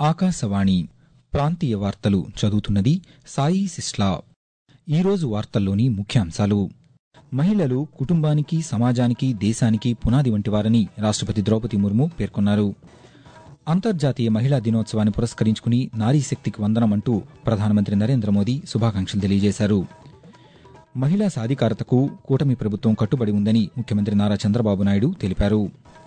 ఆకాశవాణి ప్రాంతీయ వార్తలు చదువుతున్నది సాయి సిస్లా. ఈరోజు వార్తల్లోని ముఖ్యాంశాలు: మహిళలు కుటుంబానికి, సమాజానికి, దేశానికి పునాది వంటివారని రాష్ట్రపతి ద్రౌపది ముర్ము పేర్కొన్నారు. అంతర్జాతీయ మహిళా దినోత్సవాన్ని పురస్కరించుకుని నారీశక్తికి వందనమంటూ ప్రధానమంత్రి నరేంద్ర మోదీ శుభాకాంక్షలు తెలియజేశారు. మహిళా సాధికారతకు కూటమి ప్రభుత్వం కట్టుబడి ఉందని ముఖ్యమంత్రి నారా చంద్రబాబు నాయుడు తెలిపారు.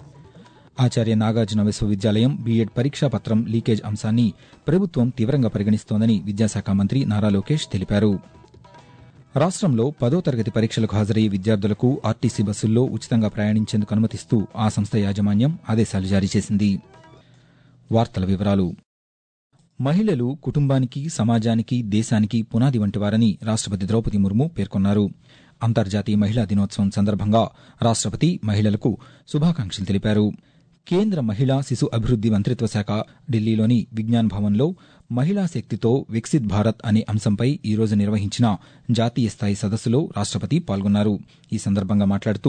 ఆచార్య నాగార్జున విశ్వవిద్యాలయం బీఎడ్ పరీక్షాపత్రం లీకేజ్ అంశాన్ని ప్రభుత్వం తీవ్రంగా పరిగణిస్తోందని విద్యాశాఖ మంత్రి నారా లోకేష్ తెలిపారు. రాష్ట్రంలో 10వ తరగతి పరీక్షలకు హాజరయ్యే విద్యార్థులకు ఆర్టీసీ బస్సుల్లో ఉచితంగా ప్రయాణించేందుకు అనుమతిస్తూ ఆ సంస్థ యాజమాన్యం ఆదేశాలు జారీ చేసింది. వార్తల వివరాలు: మహిళలు కుటుంబానికి, సమాజానికి, దేశానికి పునాది వంటివారని రాష్ట్రపతి ద్రౌపది ముర్ము పేర్కొన్నారు. అంతర్జాతీయ మహిళా దినోత్సవం సందర్భంగా రాష్ట్రపతి మహిళలకు శుభాకాంక్షలు తెలిపారు. కేంద్ర మహిళా శిశు అభివృద్ది మంత్రిత్వ శాఖ ఢిల్లీలోని విజ్ఞాన్ భవన్లో మహిళా శక్తితో వికసిత్ భారత్ అనే అంశంపై ఈరోజు నిర్వహించిన జాతీయ స్థాయి సదస్సులో రాష్ట్రపతి పాల్గొన్నారు. ఈ సందర్భంగా మాట్లాడుతూ,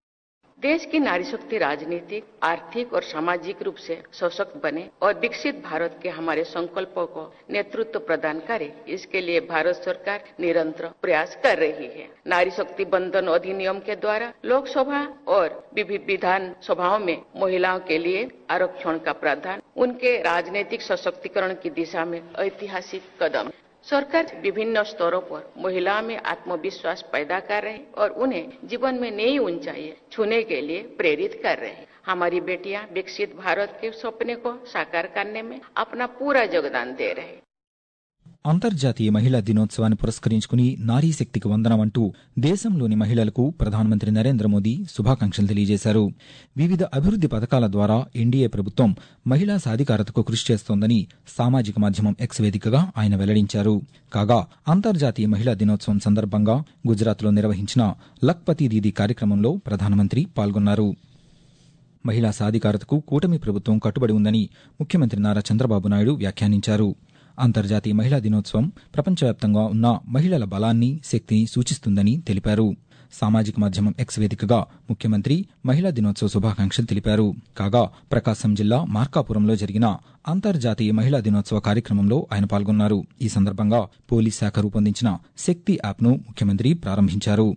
देश की नारी शक्ति राजनीतिक, आर्थिक और सामाजिक रूप से सशक्त बने और विकसित भारत के हमारे संकल्पों को नेतृत्व प्रदान करे, इसके लिए भारत सरकार निरंतर प्रयास कर रही है। नारी शक्ति बंधन अधिनियम के द्वारा लोकसभा और विभिन्न विधान सभाओं में महिलाओं के लिए आरक्षण का प्रावधान उनके राजनीतिक सशक्तिकरण की दिशा में ऐतिहासिक कदम। सरकार विभिन्न स्तरों पर महिलाओं में आत्मविश्वास पैदा कर रहे और उन्हें जीवन में नई ऊंचाई छूने के लिए प्रेरित कर रहे हैं। हमारी बेटियां विकसित भारत के सपने को साकार करने में अपना पूरा योगदान दे रहे हैं. అంతర్జాతీయ మహిళా దినోత్సవాన్ని పురస్కరించుకుని నారీ శక్తికి వందనమంటూ దేశంలోని మహిళలకు ప్రధానమంత్రి నరేంద్ర మోదీ శుభాకాంక్షలు తెలియజేశారు. వివిధ అభివృద్ది పథకాల ద్వారా ఎన్డీఏ ప్రభుత్వం మహిళా సాధికారతకు కృషి చేస్తోందని సామాజిక మాధ్యమం ఎక్స్ వేదికగా ఆయన వెల్లడించారు. కాగా అంతర్జాతీయ మహిళా దినోత్సవం సందర్భంగా గుజరాత్లో నిర్వహించిన లఖ్పతి దీదీ కార్యక్రమంలో ప్రధానమంత్రి పాల్గొన్నారు. మహిళా సాధికారతకు కూటమి ప్రభుత్వం కట్టుబడి ఉందని ముఖ్యమంత్రి నారా చంద్రబాబు నాయుడు వ్యాఖ్యానించారు. అంతర్జాతీయ మహిళా దినోత్సవం ప్రపంచవ్యాప్తంగా ఉన్న మహిళల బలాన్ని, శక్తిని సూచిస్తుందని తెలిపారు. సామాజిక మాధ్యమం ఎక్స్ వేదికగా ముఖ్యమంత్రి మహిళా దినోత్సవ శుభాకాంక్షలు తెలిపారు. కాగా ప్రకాశం జిల్లా మార్కాపురంలో జరిగిన అంతర్జాతీయ మహిళా దినోత్సవ కార్యక్రమంలో ఆయన పాల్గొన్నారు. ఈ సందర్భంగా పోలీస్ శాఖ రూపొందించిన శక్తి యాప్ను ముఖ్యమంత్రి ప్రారంభించారు.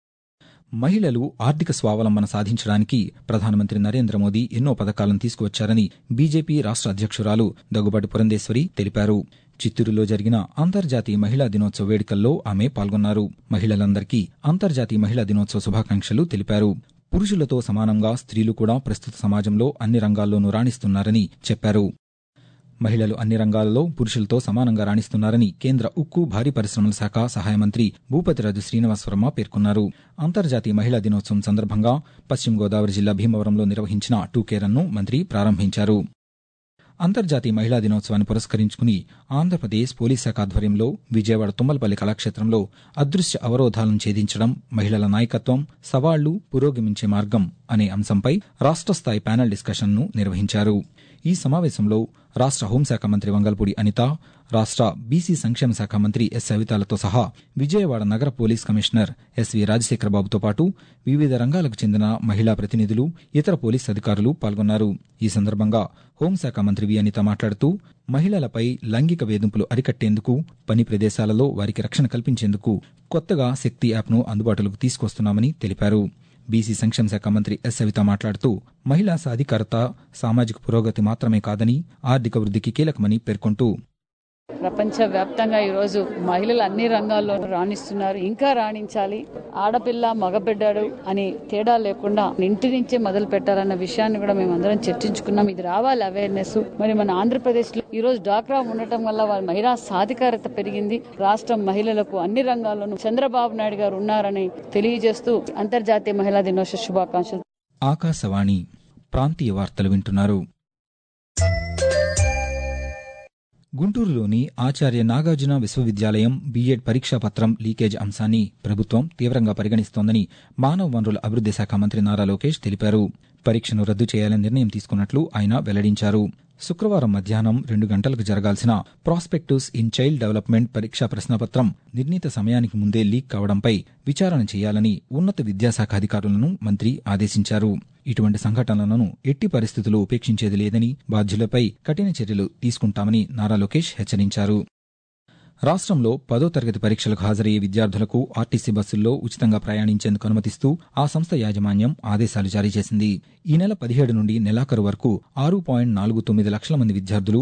మహిళలు ఆర్థిక స్వావలంబన సాధించడానికి ప్రధానమంత్రి నరేంద్ర మోదీ ఎన్నో పథకాలను తీసుకువచ్చారని బీజేపీ రాష్ట్ర అధ్యక్షురాలు దగ్గుబాటి పురంధేశ్వరి తెలిపారు. చిత్తూరులో జరిగిన అంతర్జాతీయ మహిళా దినోత్సవ వేడుకల్లో ఆమె పాల్గొన్నారు. మహిళలందరికీ అంతర్జాతీయ మహిళా దినోత్సవ శుభాకాంక్షలు తెలిపారు. పురుషులతో సమానంగా స్త్రీలు కూడా ప్రస్తుత సమాజంలో అన్ని రంగాల్లోనూ రాణిస్తున్నారని చెప్పారు. మహిళలు అన్ని రంగాలలో పురుషులతో సమానంగా రాణిస్తున్నారని కేంద్ర ఉక్కు, భారీ పరిశ్రమల శాఖ సహాయ మంత్రి భూపతిరాజు శ్రీనివాసవర్మ పేర్కొన్నారు. అంతర్జాతీయ మహిళా దినోత్సవం సందర్భంగా పశ్చిమ గోదావరి జిల్లా భీమవరంలో నిర్వహించిన 2K రన్ను మంత్రి ప్రారంభించారు. అంతర్జాతీయ మహిళా దినోత్సవాన్ని పురస్కరించుకుని ఆంధ్రప్రదేశ్ పోలీస్ శాఖ ఆధ్వర్యంలో విజయవాడ తుమ్మలపల్లి కళాక్షేత్రంలో అదృశ్య అవరోధాలను ఛేదించడం, మహిళల నాయకత్వం, సవాళ్లు, పురోగమించే మార్గం అనే అంశంపై రాష్ట్ర స్థాయి ప్యానెల్ డిస్కషన్ను నిర్వహించారు. ఈ సమావేశంలో రాష్ట్ర హోంశాఖ మంత్రి వంగల్పూడి అనిత, రాష్ట్ర బీసీ సంక్షేమ శాఖ మంత్రి ఎస్ సవితాలతో సహా విజయవాడ నగర పోలీస్ కమిషనర్ ఎస్వి రాజశేఖరబాబుతో పాటు వివిధ రంగాలకు చెందిన మహిళా ప్రతినిధులు, ఇతర పోలీస్ అధికారులు పాల్గొన్నారు. ఈ సందర్భంగా హోంశాఖ మంత్రి వి అనిత మాట్లాడుతూ, మహిళలపై లైంగిక వేధింపులు అరికట్టేందుకు, పని ప్రదేశాలలో వారికి రక్షణ కల్పించేందుకు కొత్తగా శక్తి యాప్ను అందుబాటులోకి తీసుకొస్తున్నామని తెలిపారు. బీసీ సంక్షేమ శాఖ మంత్రి ఎస్ సవిత మాట్లాడుతూ, మహిళా సాధికారత సామాజిక పురోగతి మాత్రమే కాదని ఆర్థిక వృద్ధికి కీలకమని పేర్కొంటూ, ప్రపంచవ్యాప్తంగా ఈరోజు మహిళలు అన్ని రంగాల్లో రాణిస్తున్నారు. ఇంకా రాణించాలి. ఆడపిల్ల, మగబిడ్డాడు అని తేడా లేకుండా ఇంటి నుంచే మొదలు పెట్టాలన్న విషయాన్ని కూడా మేమందరం చర్చించుకున్నాం. ఇది రావాలి అవేర్నెస్. మరి మన ఆంధ్రప్రదేశ్ లో ఈ రోజు డ్వాక్రా ఉండటం వల్ల వారి మహిళా సాధికారత పెరిగింది. రాష్ట్రం మహిళలకు అన్ని రంగాల్లోనూ చంద్రబాబు నాయుడు గారు ఉన్నారని తెలియజేస్తూ అంతర్జాతీయ మహిళా దినోత్సవ శుభాకాంక్షలు. ఆకాశవాణి ప్రాంతీయ వార్తలు వింటున్నారు. గుంటూరులోని ఆచార్య నాగార్జున విశ్వవిద్యాలయం బీఎడ్ పరీక్షాపత్రం లీకేజ్ అంశాన్ని ప్రభుత్వం తీవ్రంగా పరిగణిస్తోందని మానవ వనరుల అభివృద్ది శాఖ మంత్రి నారా లోకేష్ తెలిపారు. పరీక్షను రద్దు చేయాలని నిర్ణయం తీసుకున్నట్లు ఆయన వెల్లడించారు. శుక్రవారం మధ్యాహ్నం 2 గంటలకు జరగాల్సిన ప్రాస్పెక్టస్ ఇన్ చైల్డ్ డెవలప్మెంట్ పరీక్షా ప్రశ్నపత్రం నిర్ణీత సమయానికి ముందే లీక్ కావడంపై విచారణ చేయాలని ఉన్నత విద్యాశాఖ అధికారులను మంత్రి ఆదేశించారు. ఇటువంటి సంఘటనలను ఎట్టి పరిస్థితుల్లో ఉపేక్షించేది లేదని బాధ్యులపై కఠిన చర్యలు తీసుకుంటామని నారా లోకేష్ హెచ్చరించారు. రాష్ట్రంలో 10వ తరగతి పరీక్షలకు హాజరయ్యే విద్యార్థులకు ఆర్టీసీ బస్సుల్లో ఉచితంగా ప్రయాణించేందుకు అనుమతిస్తూ ఆ సంస్థ యాజమాన్యం ఆదేశాలు జారీ చేసింది. ఈ నెల 17 నుండి నెలాఖరు వరకు 6.49 లక్షల మంది విద్యార్థులు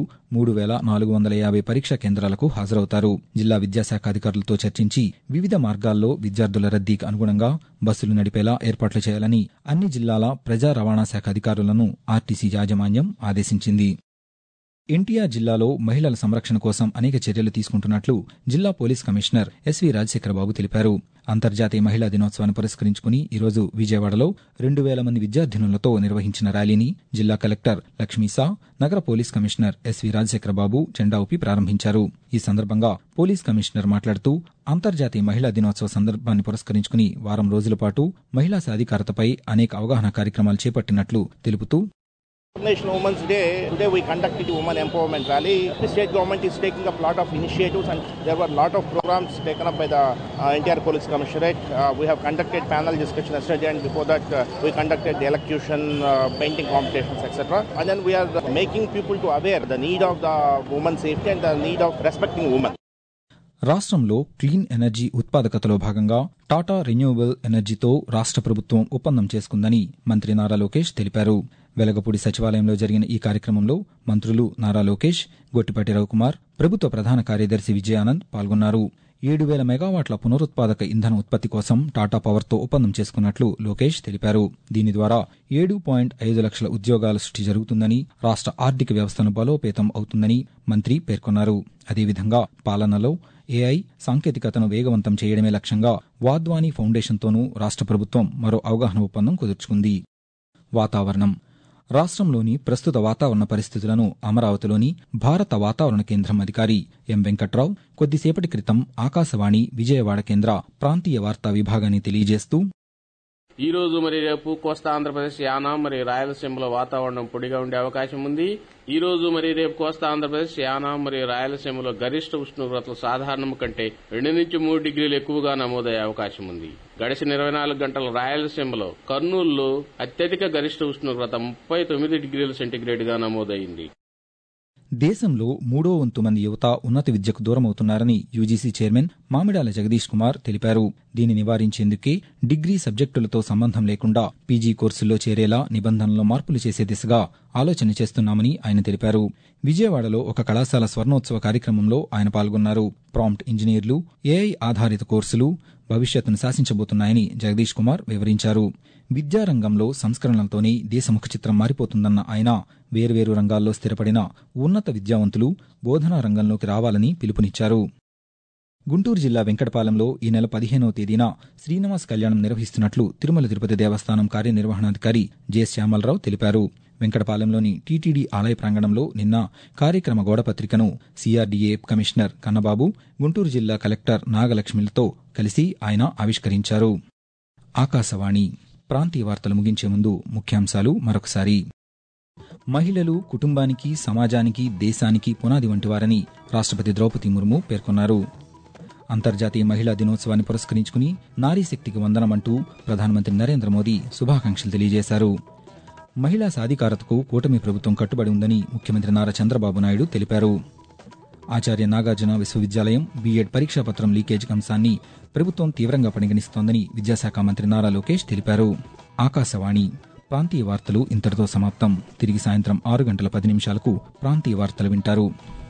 3,450 పరీక్షా కేంద్రాలకు హాజరవుతారు. జిల్లా విద్యాశాఖ అధికారులతో చర్చించి వివిధ మార్గాల్లో విద్యార్థుల రద్దీకి అనుగుణంగా బస్సులు నడిపేలా ఏర్పాట్లు చేయాలని అన్ని జిల్లాల ప్రజా రవాణా శాఖ అధికారులను ఆర్టీసీ యాజమాన్యం ఆదేశించింది. ఎన్టీఆర్ జిల్లాలో మహిళల సంరక్షణ కోసం అనేక చర్యలు తీసుకుంటున్నట్లు జిల్లా పోలీస్ కమిషనర్ ఎస్వీ రాజశేఖరబాబు తెలిపారు. అంతర్జాతీయ మహిళా దినోత్సవాన్ని పురస్కరించుకుని ఈరోజు విజయవాడలో 2,000 మంది విద్యార్థినులతో నిర్వహించిన ర్యాలీని జిల్లా కలెక్టర్ లక్ష్మీసా, నగర పోలీస్ కమిషనర్ ఎస్వీ రాజశేఖరబాబు జెండా ఊపి ప్రారంభించారు. ఈ సందర్భంగా పోలీస్ కమిషనర్ మాట్లాడుతూ అంతర్జాతీయ మహిళా దినోత్సవ సందర్భాన్ని పురస్కరించుకుని వారం రోజుల పాటు మహిళా సాధికారతపై అనేక అవగాహన కార్యక్రమాలు చేపట్టినట్లు తెలుపుతూ International Women's Day, today we conducted a women empowerment rally. The state government is taking up a lot of initiatives and there were a lot of programs taken up by the NTR Police Commissionerate. We have conducted panel discussion yesterday and before that we conducted the elocution, painting competitions, etc. And then we are making people to aware the need of the women's safety and the need of respecting women. రాష్ట్రంలో clean energy ఉత్పాదకతలో భాగంగా Tata renewable ఎనర్జీతో రాష్ట్ర ప్రభుత్వం ఒప్పందం చేసుకుందని మంత్రి నారా లోకేష్ తెలిపారు. వెలగపూడి సచివాలయంలో జరిగిన ఈ కార్యక్రమంలో మంత్రులు నారా లోకేష్, గొట్టిపాటి రవికుమార్, ప్రభుత్వ ప్రధాన కార్యదర్శి విజయానంద్ పాల్గొన్నారు. 7,000 మెగావాట్ల పునరుత్పాదక ఇంధన ఉత్పత్తి కోసం టాటా పవర్తో ఒప్పందం చేసుకున్నట్లు లోకేష్ తెలిపారు. దీని ద్వారా 7.5 లక్షల ఉద్యోగాల సృష్టి జరుగుతుందని, రాష్ట్ర ఆర్థిక వ్యవస్థను బలోపేతం అవుతుందని మంత్రి పేర్కొన్నారు. అదేవిధంగా పాలనలో ఏఐ సాంకేతికతను వేగవంతం చేయడమే లక్ష్యంగా వాద్వానీ ఫౌండేషన్తోనూ రాష్ట్ర ప్రభుత్వం మరో అవగాహన ఒప్పందం కుదుర్చుకుంది. వాతావరణం. రాష్ట్రంలోని ప్రస్తుత వాతావరణ పరిస్థితులను అమరావతిలోని భారత వాతావరణ కేంద్రం అధికారి ఎం వెంకట్రావు కొద్దిసేపటి క్రితం ఆకాశవాణి విజయవాడ కేంద్ర ప్రాంతీయ వార్తా విభాగాన్ని తెలియజేస్తూ ఈ రోజు మరి రేపు కోస్తా ఆంధ్రప్రదేశ్, యానాం మరి రాయలసీమలో వాతావరణం పొడిగా ఉండే అవకాశం ఉంది. ఈ రోజు మరి రేపు కోస్తా ఆంధ్రప్రదేశ్, యానాం మరి రాయలసీమలో గరిష్ట ఉష్ణోగ్రతలు సాధారణం కంటే 2 నుంచి 3 డిగ్రీలు ఎక్కువగా నమోదయ్యే అవకాశం ఉంది. గడిచిన 24 గంటల రాయలసీమలో కర్నూలులో అత్యధిక గరిష్ట ఉష్ణోగ్రత 39 డిగ్రీల సెంటీగ్రేడ్ గా నమోదైంది. దేశంలో 3వ వంతు మంది యువత ఉన్నత విద్యకు దూరమవుతున్నారని యూజీసీ చైర్మన్ మామిడాల జగదీష్ కుమార్ తెలిపారు. దీన్ని నివారించేందుకే డిగ్రీ సబ్జెక్టులతో సంబంధం లేకుండా పీజీ కోర్సుల్లో చేరేలా నిబంధనల్లో మార్పులు చేసే దిశగా ఆలోచన చేస్తున్నామని ఆయన తెలిపారు. విజయవాడలో ఒక కళాశాల స్వర్ణోత్సవ కార్యక్రమంలో ఆయన పాల్గొన్నారు. ప్రాంప్ట్ ఇంజనీర్లు, ఏఐ ఆధారిత కోర్సులు భవిష్యత్తును శాసించబోతున్నాయని జగదీష్ కుమార్ వివరించారు. విద్యారంగంలో సంస్కరణలతోనే దేశముఖ చిత్రం మారిపోతుందన్న ఆయన వేర్వేరు రంగాల్లో స్థిరపడిన ఉన్నత విద్యావంతులు బోధనా రంగంలోకి రావాలని పిలుపునిచ్చారు. గుంటూరు జిల్లా వెంకటపాలెంలో ఈ నెల 15వ తేదీన శ్రీనివాస కళ్యాణం నిర్వహిస్తున్నట్లు తిరుమల తిరుపతి దేవస్థానం కార్యనిర్వహణాధికారి జె శ్యామలరావు తెలిపారు. వెంకటపాలెంలోని టీటీడీ ఆలయ ప్రాంగణంలో నిన్న కార్యక్రమ గోడపత్రికను సిఆర్డీఏ కమిషనర్ కన్నబాబు, గుంటూరు జిల్లా కలెక్టర్ నాగలక్ష్మిలతో కలిసి ఆయన ఆవిష్కరించారు. ఆకాశవాణి ప్రాంతీయ వార్తలు ముగించే ముందు ముఖ్యాంశాలు మరొకసారి. మహిళలు కుటుంబానికి, సమాజానికి, దేశానికి పునాది వంటివారని రాష్ట్రపతి ద్రౌపది ముర్ము పేర్కొన్నారు. అంతర్జాతీయ మహిళా దినోత్సవాన్ని పురస్కరించుకుని నారీ శక్తికి వందనమంటూ ప్రధానమంత్రి నరేంద్ర మోదీ శుభాకాంక్షలు తెలియజేశారు. మహిళా సాధికారతకు కూటమి ప్రభుత్వం కట్టుబడి ఉందని ముఖ్యమంత్రి నారా చంద్రబాబు నాయుడు తెలిపారు. ఆచార్య నాగార్జున విశ్వవిద్యాలయం బీఎడ్ పరీక్షాపత్రం లీకేజ్ అంశాన్ని ప్రభుత్వం తీవ్రంగా పరిగణిస్తోందని విద్యాశాఖ మంత్రి నారా లోకేష్ తెలిపారు. ఆకాశవాణి ప్రాంతీయ వార్తలు ఇంతటితో సమాప్తం. తిరిగి సాయంత్రం 6 గంటల 10 నిమిషాలకు ప్రాంతీయ వార్తలు వింటారు.